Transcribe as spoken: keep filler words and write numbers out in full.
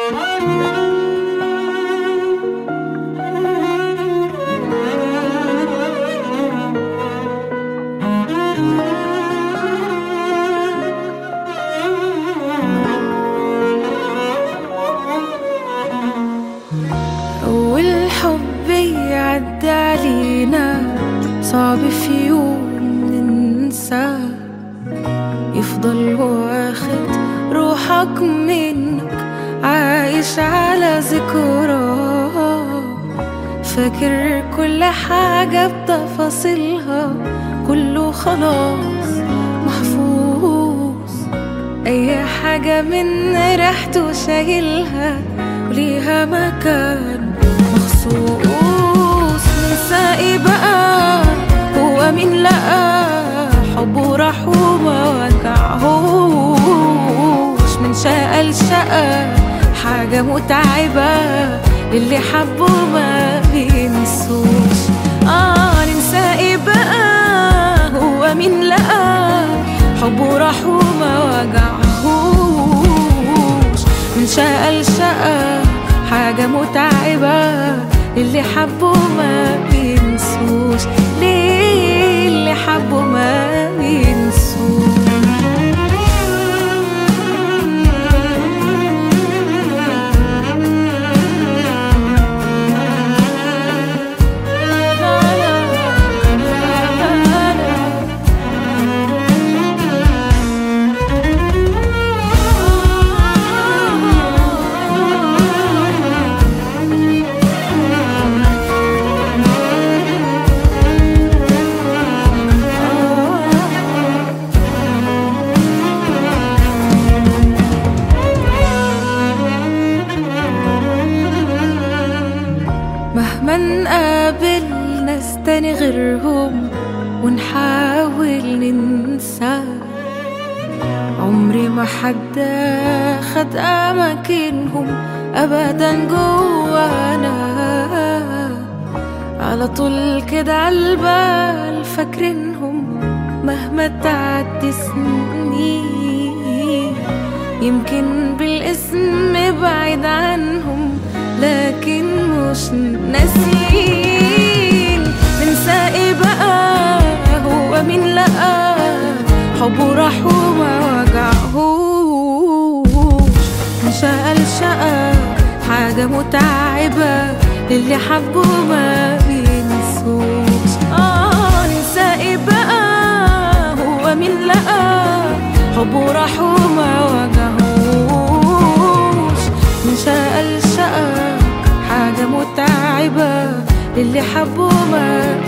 والحب يعدي علينا صعب في يوم ننساه، يفضل واخد روحك منك عايش على ذكراه، فاكر كل حاجة بتفاصيلها، كله خلاص محفوظ، أي حاجة من ريحته شايلها وليها مكان مخصوص. ننسى ايه بقى؟ هو مين لقى حبه راح وما وجعهوش؟ من شقى لشقى حاجة متعبة، اللي حبه ما بينسوش. اه ننسى ايه بقى؟ هو مين لقى حبه راح وما وجعهوش؟ من شقى لشقى حاجة متعبة، اللي حبه ما بينسوش. ليه اللي حبه ما بينسوش؟ مهما نقابل ناس تاني غيرهم ونحاول ننسى، عمري ما حد خد أماكنهم أبدا جوانا، على طول كده عالبال فاكرينهم مهما تعدي سنين، يمكن بالاسم بعيد عنهم لكن مش ناسين. ننسى ايه بقى؟ هو مين لقى حبه راح وما وجعهوش؟ من شقى لشقى حاجة متعبة، اللي حبه ما بينسوش. اه ننسى ايه بقى؟ هو مين لقى حبه راح وما وجعهوش؟ من شقى لشقى حاجة متعبة، اللي حبه ما